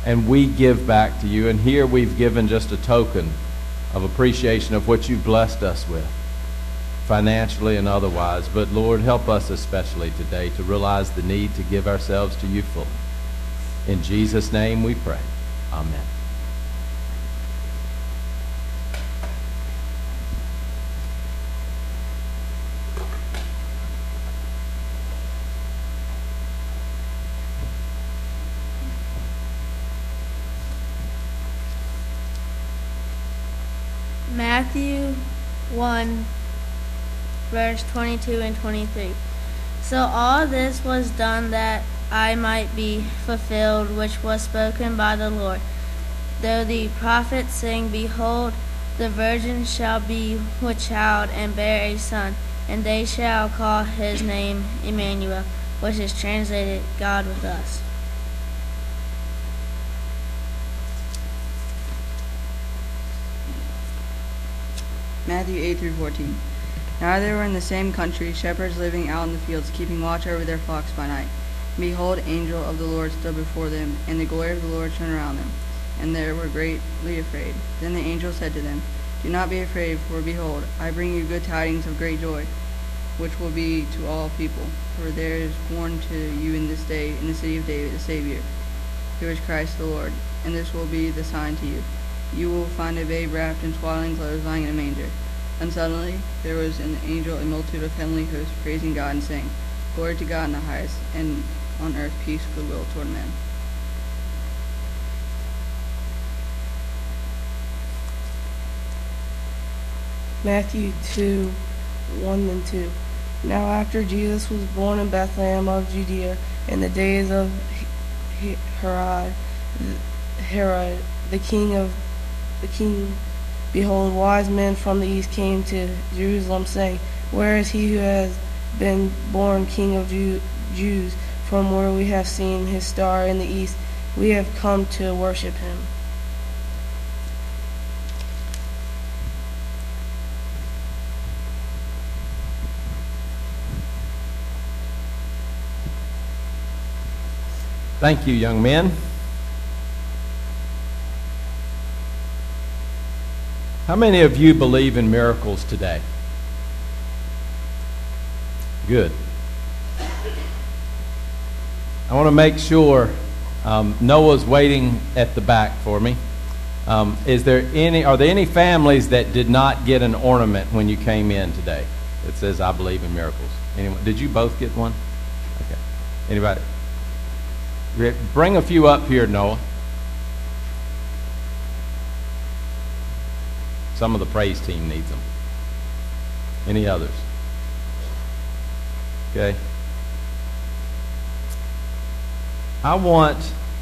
and we give back to you. And here we've given just a token of appreciation of what you've blessed us with, financially and otherwise. But Lord, help us especially today to realize the need to give ourselves to you fully. In Jesus' name we pray. Amen. Matthew 1, verse 22 and 23. So all this was done that I might be fulfilled, which was spoken by the Lord. Though the prophet saying, Behold, the virgin shall be with child and bear a son, and they shall call his name Emmanuel, which is translated God with us. Matthew 8 through 14. Now there were in the same country shepherds living out in the fields, keeping watch over their flocks by night. And behold, an angel of the Lord stood before them, and the glory of the Lord shone around them, and they were greatly afraid. Then the angel said to them, Do not be afraid, for behold, I bring you good tidings of great joy, which will be to all people. For there is born to you in this day in the city of David a Savior, who is Christ the Lord. And this will be the sign to you. You will find a babe wrapped in swaddling clothes lying in a manger. And suddenly there was an angel, a multitude of heavenly hosts, praising God and saying, Glory to God in the highest, and on earth peace, goodwill toward men. Matthew 2, 1 and 2. Now after Jesus was born in Bethlehem of Judea in the days of Herod the king, behold, wise men from the east came to Jerusalem, saying, Where is he who has been born King of Jews? From where we have seen his star in the east, we have come to worship him. Thank you, young men. How many of you believe in miracles today? Good. I want to make sure Noah's waiting at the back for me. Are there any families that did not get an ornament when you came in today that says I believe in miracles? Anyone? Did you both get one? Okay. Anybody? Bring a few up here, Noah. Some of the praise team needs them. Any others? Okay. I want,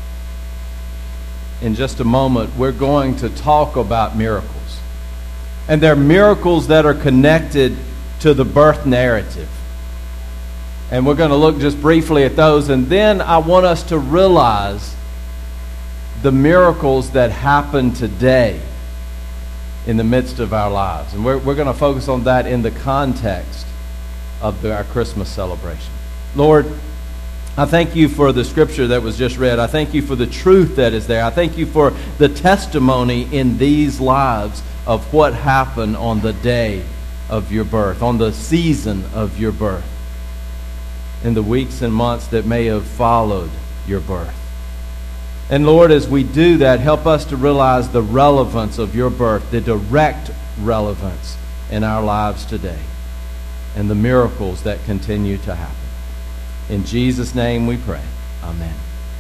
in just a moment, we're going to talk about miracles. And they're miracles that are connected to the birth narrative. And we're going to look just briefly at those. And then I want us to realize the miracles that happen today in the midst of our lives. And we're going to focus on that in the context of our Christmas celebration. Lord, I thank you for the scripture that was just read. I thank you for the truth that is there. I thank you for the testimony in these lives of what happened on the day of your birth, on the season of your birth, in the weeks and months that may have followed your birth. And Lord, as we do that, help us to realize the relevance of your birth, the direct relevance in our lives today, and the miracles that continue to happen. In Jesus' name we pray. Amen.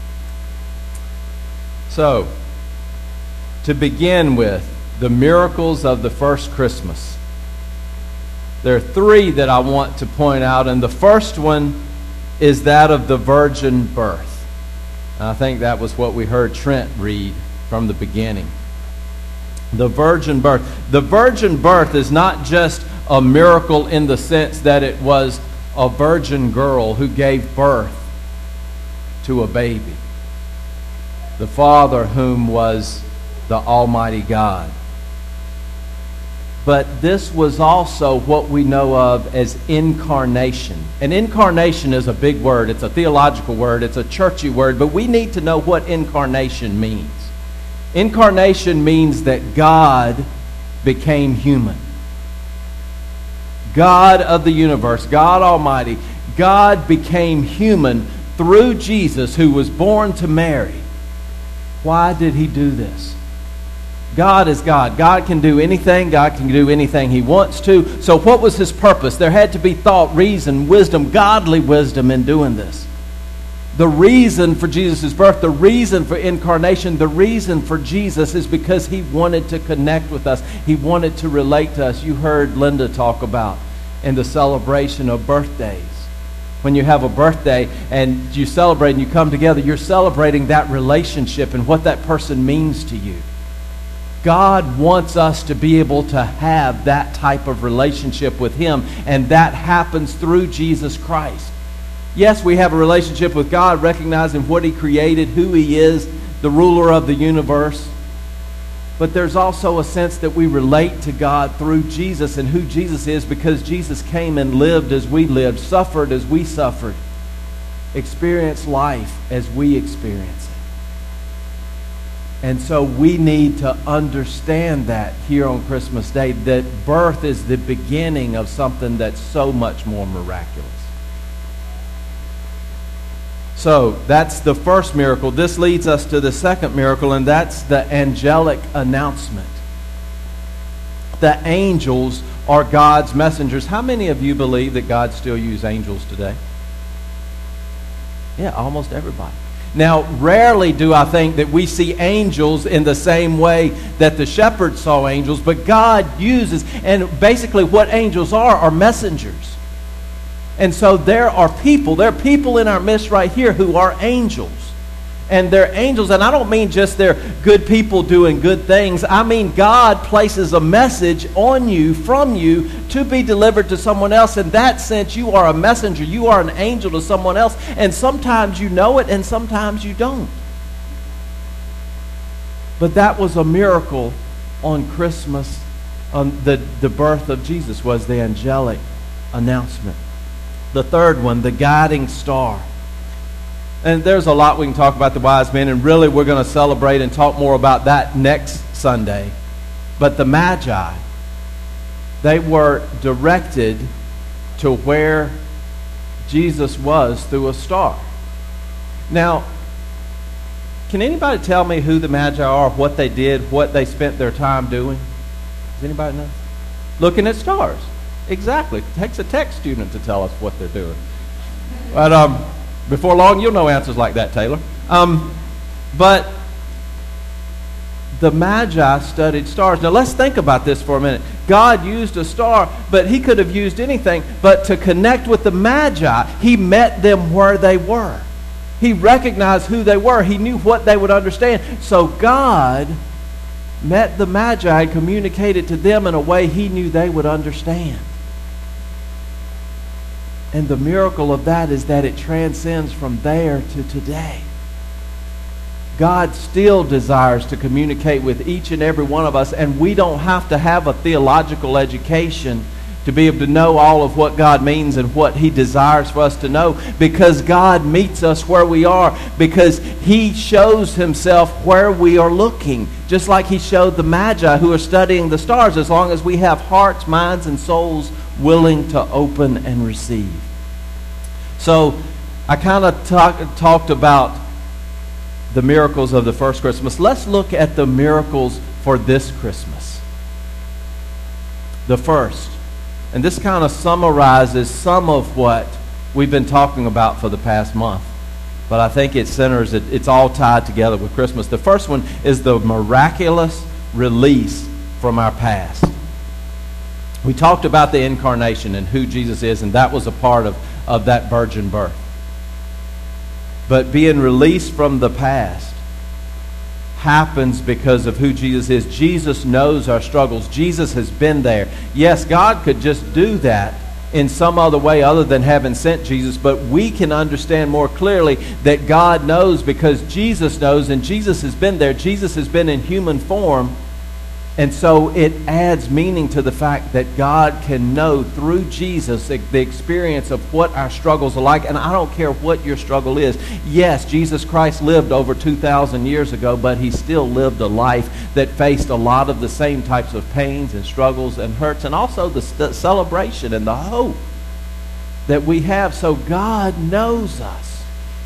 So, to begin with, the miracles of the first Christmas. There are three that I want to point out, and the first one is that of the virgin birth. And I think that was what we heard Trent read from the beginning. The virgin birth. The virgin birth is not just a miracle in the sense that it was a virgin girl who gave birth to a baby. The Father whom was the Almighty God. but this was also what we know of as incarnation. And incarnation is a big word. It's a theological word. It's a churchy word. But we need to know what incarnation means. Incarnation means that God became human. God of the universe, God Almighty, God became human through Jesus, who was born to Mary. Why did he do this? God is God. God can do anything. God can do anything he wants to. So what was his purpose? There had to be thought, reason, wisdom, godly wisdom in doing this. The reason for Jesus' birth, the reason for incarnation, the reason for Jesus is because he wanted to connect with us. He wanted to relate to us. You heard Linda talk about in the celebration of birthdays. When you have a birthday and you celebrate and you come together, you're celebrating that relationship and what that person means to you. God wants us to be able to have that type of relationship with him, and that happens through Jesus Christ. Yes, we have a relationship with God, recognizing what he created, who he is, the ruler of the universe. But there's also a sense that we relate to God through Jesus and who Jesus is, because Jesus came and lived as we lived, suffered as we suffered, experienced life as we experience it. And so we need to understand that here on Christmas Day, that birth is the beginning of something that's so much more miraculous. So that's the first miracle. This leads us to the second miracle, and that's the angelic announcement. The angels are God's messengers. How many of you believe that God still uses angels today? Yeah, almost everybody. Now, rarely do I think that we see angels in the same way that the shepherds saw angels, but God uses, and basically what angels are messengers. And so there are people in our midst right here who are angels. And they're angels, and I don't mean just they're good people doing good things. I mean God places a message on you, from you, to be delivered to someone else. In that sense, you are a messenger. You are an angel to someone else. And sometimes you know it, and sometimes you don't. But that was a miracle on Christmas. The birth of Jesus was the angelic announcement. The third one, the guiding star. And there's a lot we can talk about the wise men, and really we're going to celebrate and talk more about that next Sunday. But the Magi, they were directed to where Jesus was through a star. Now, can anybody tell me who the Magi are, what they did, what they spent their time doing? Does anybody know? Looking at stars. Exactly. It takes a tech student to tell us what they're doing. But before long, you'll know answers like that, Taylor. But the Magi studied stars. Now, let's think about this for a minute. God used a star, but he could have used anything. But to connect with the Magi, he met them where they were. He recognized who they were. He knew what they would understand. So God met the Magi and communicated to them in a way he knew they would understand. And the miracle of that is that it transcends from there to today. God still desires to communicate with each and every one of us, and we don't have to have a theological education to be able to know all of what God means and what he desires for us to know, because God meets us where we are, because he shows himself where we are looking, just like he showed the Magi who are studying the stars, as long as we have hearts, minds, and souls willing to open and receive. So I kind of talked about the miracles of the first Christmas. Let's look at the miracles for this Christmas. The first, and this kind of summarizes some of what we've been talking about for the past month, but I think it's all tied together with Christmas. The first one is the miraculous release from our past. We talked about the incarnation and who Jesus is, and that was a part of that virgin birth. But being released from the past happens because of who Jesus is. Jesus knows our struggles. Jesus has been there. Yes, God could just do that in some other way other than having sent Jesus, but we can understand more clearly that God knows because Jesus knows, and Jesus has been there. Jesus has been in human form, And so it adds meaning to the fact that God can know through Jesus the experience of what our struggles are like. And I don't care what your struggle is. Yes, Jesus Christ lived over 2,000 years ago, but he still lived a life that faced a lot of the same types of pains and struggles and hurts, and also the celebration and the hope that we have. So God knows us.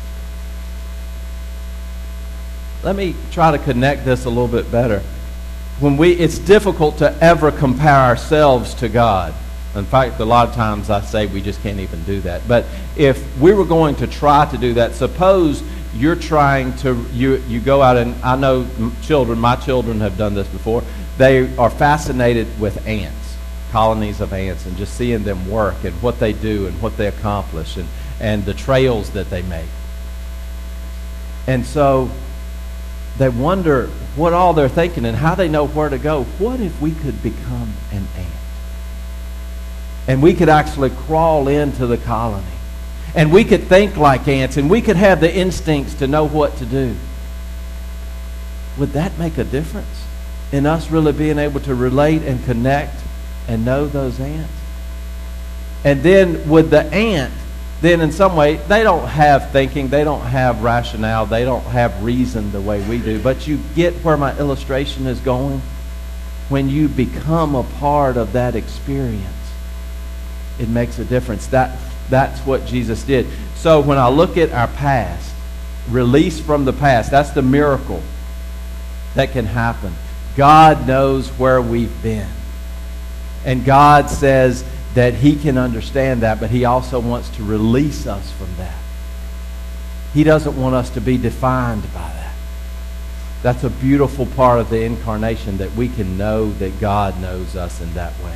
Let me try to connect this a little bit better. It's difficult to ever compare ourselves to God. In fact, a lot of times I say we just can't even do that. But if we were going to try to do that, suppose you're trying to, you go out, and I know my children have done this before. They are fascinated with ants, colonies of ants, and just seeing them work and what they do and what they accomplish and the trails that they make. And so they wonder what all they're thinking and how they know where to go. What if we could become an ant? And we could actually crawl into the colony. And we could think like ants, and we could have the instincts to know what to do. Would that make a difference in us really being able to relate and connect and know those ants? And then with the ant, then in some way, they don't have thinking, they don't have rationale, they don't have reason the way we do. But you get where my illustration is going? When you become a part of that experience, it makes a difference. That's what Jesus did. So when I look at our past, release from the past, that's the miracle that can happen. God knows where we've been. And God says that he can understand that, but he also wants to release us from that. He doesn't want us to be defined by that. That's a beautiful part of the incarnation, that we can know that God knows us in that way.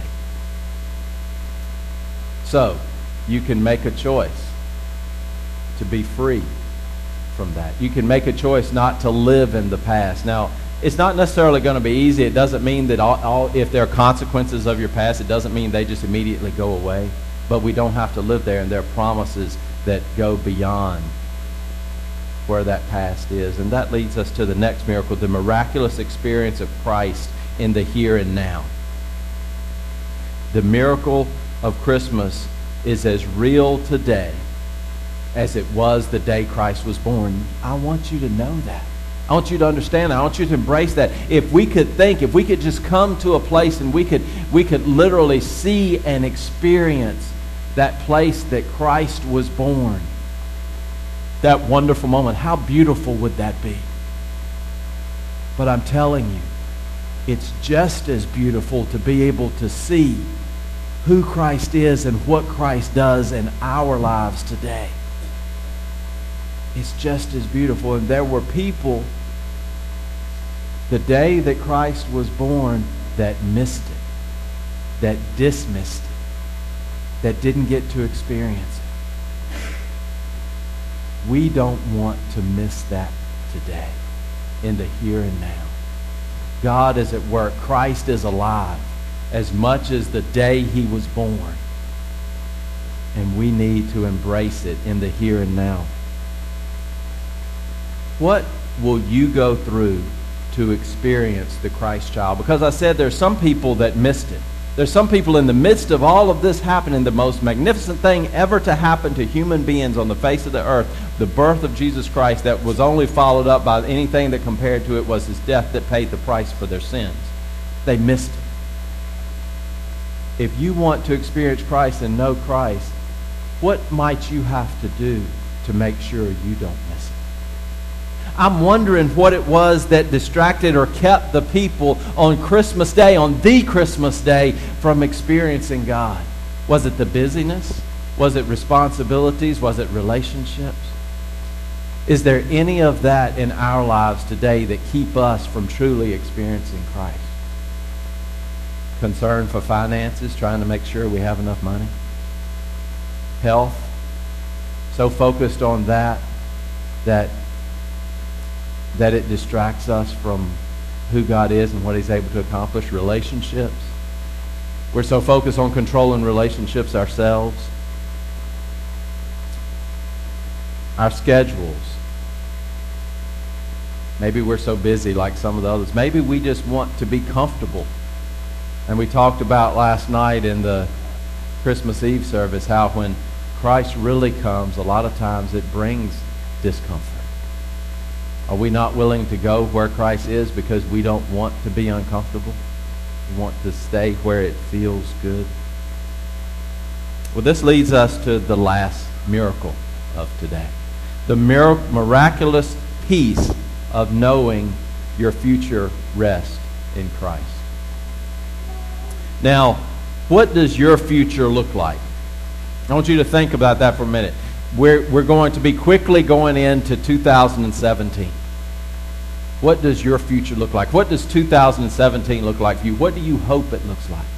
So, you can make a choice to be free from that. You can make a choice not to live in the past. Now, it's not necessarily going to be easy. It doesn't mean that if there are consequences of your past, it doesn't mean they just immediately go away. But we don't have to live there, and there are promises that go beyond where that past is. And that leads us to the next miracle, the miraculous experience of Christ in the here and now. The miracle of Christmas is as real today as it was the day Christ was born. I want you to know that. I want you to understand that. I want you to embrace that. If we could think, if we could just come to a place and we could literally see and experience that place that Christ was born, that wonderful moment, how beautiful would that be? But I'm telling you, it's just as beautiful to be able to see who Christ is and what Christ does in our lives today. It's just as beautiful. And there were people the day that Christ was born that missed it, that dismissed it, that didn't get to experience it. We don't want to miss that today, in the here and now. God is at work. Christ is alive as much as the day he was born. And we need to embrace it in the here and now. What will you go through to experience the Christ child? Because I said there's some people that missed it. There's some people in the midst of all of this happening, the most magnificent thing ever to happen to human beings on the face of the earth, the birth of Jesus Christ, that was only followed up by anything that compared to it was his death that paid the price for their sins. They missed it. If you want to experience Christ and know Christ, what might you have to do to make sure you don't miss it? I'm wondering what it was that distracted or kept the people on Christmas Day, on the Christmas Day, from experiencing God. Was it the busyness? Was it responsibilities? Was it relationships? Is there any of that in our lives today that keep us from truly experiencing Christ? Concern for finances, trying to make sure we have enough money. Health, so focused on that it distracts us from who God is and what he's able to accomplish. Relationships, we're so focused on controlling relationships ourselves. Our schedules, Maybe we're so busy like some of the others. Maybe we just want to be comfortable. And we talked about last night in the Christmas Eve service how when Christ really comes, a lot of times it brings discomfort. Are we not willing to go where Christ is because we don't want to be uncomfortable? We want to stay where it feels good. Well, this leads us to the last miracle of today. The miraculous peace of knowing your future rest in Christ. Now, what does your future look like? I want you to think about that for a minute. We're going to be quickly going into 2017. What does your future look like? What does 2017 look like for you? What do you hope it looks like?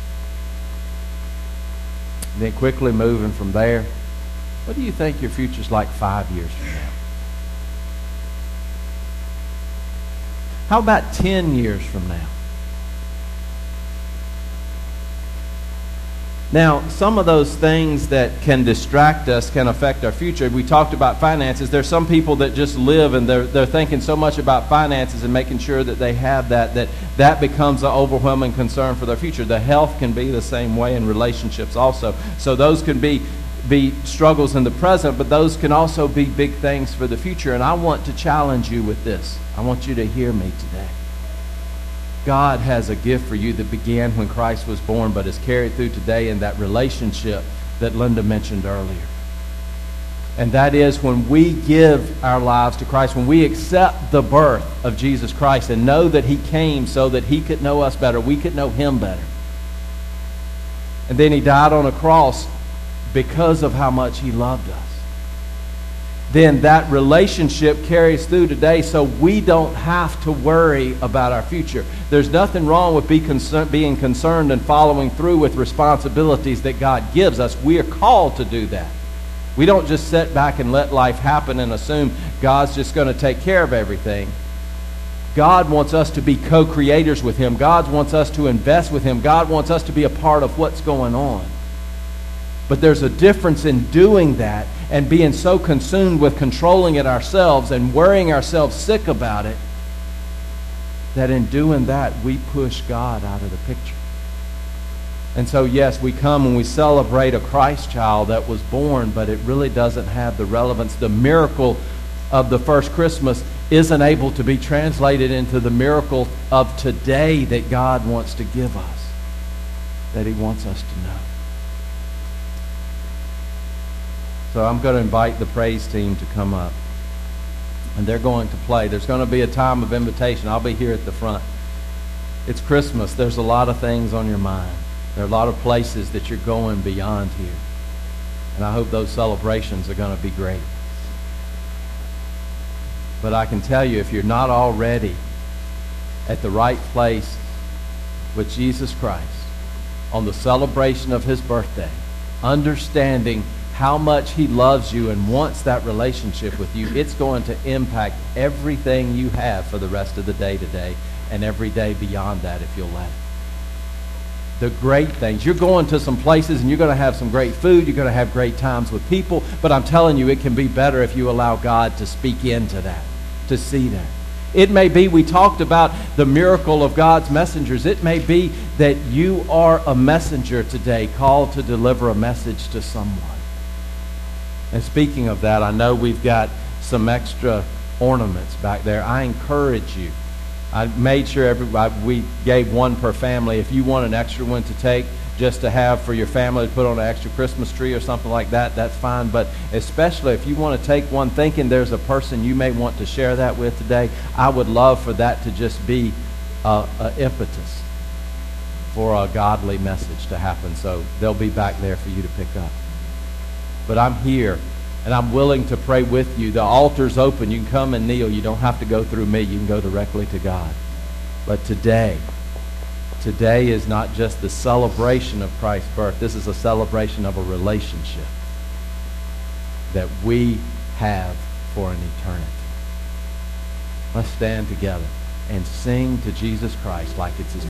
And then quickly moving from there, what do you think your future's like 5 years from now? How about 10 years from now? Now, some of those things that can distract us can affect our future. We talked about finances. There's some people that just live and they're thinking so much about finances and making sure that they have that becomes an overwhelming concern for their future. The health can be the same way in relationships also. So those can be struggles in the present, but those can also be big things for the future. And I want to challenge you with this. I want you to hear me today. God has a gift for you that began when Christ was born, but is carried through today in that relationship that Linda mentioned earlier. And that is when we give our lives to Christ, when we accept the birth of Jesus Christ and know that He came so that He could know us better, we could know Him better. And then He died on a cross because of how much He loved us. Then that relationship carries through today, so we don't have to worry about our future. There's nothing wrong with being concerned and following through with responsibilities that God gives us. We are called to do that. We don't just sit back and let life happen and assume God's just going to take care of everything. God wants us to be co-creators with Him. God wants us to invest with Him. God wants us to be a part of what's going on. But there's a difference in doing that and being so consumed with controlling it ourselves and worrying ourselves sick about it, that in doing that, we push God out of the picture. And so, yes, we come and we celebrate a Christ child that was born, but it really doesn't have the relevance. The miracle of the first Christmas isn't able to be translated into the miracle of today that God wants to give us, that He wants us to know. So I'm going to invite the praise team to come up. And they're going to play. There's going to be a time of invitation. I'll be here at the front. It's Christmas. There's a lot of things on your mind. There are a lot of places that you're going beyond here. And I hope those celebrations are going to be great. But I can tell you, if you're not already at the right place with Jesus Christ on the celebration of His birthday, understanding how much He loves you and wants that relationship with you, it's going to impact everything you have for the rest of the day today and every day beyond that if you'll let it. The great things. You're going to some places and you're going to have some great food. You're going to have great times with people. But I'm telling you, it can be better if you allow God to speak into that, to see that. It may be, we talked about the miracle of God's messengers. It may be that you are a messenger today called to deliver a message to someone. And speaking of that, I know we've got some extra ornaments back there. I encourage you. I made sure we gave one per family. If you want an extra one to take just to have for your family to put on an extra Christmas tree or something like that, that's fine. But especially if you want to take one thinking there's a person you may want to share that with today, I would love for that to just be an impetus for a godly message to happen. So they'll be back there for you to pick up. But I'm here, and I'm willing to pray with you. The altar's open. You can come and kneel. You don't have to go through me. You can go directly to God. But today is not just the celebration of Christ's birth. This is a celebration of a relationship that we have for an eternity. Let's stand together and sing to Jesus Christ like it's His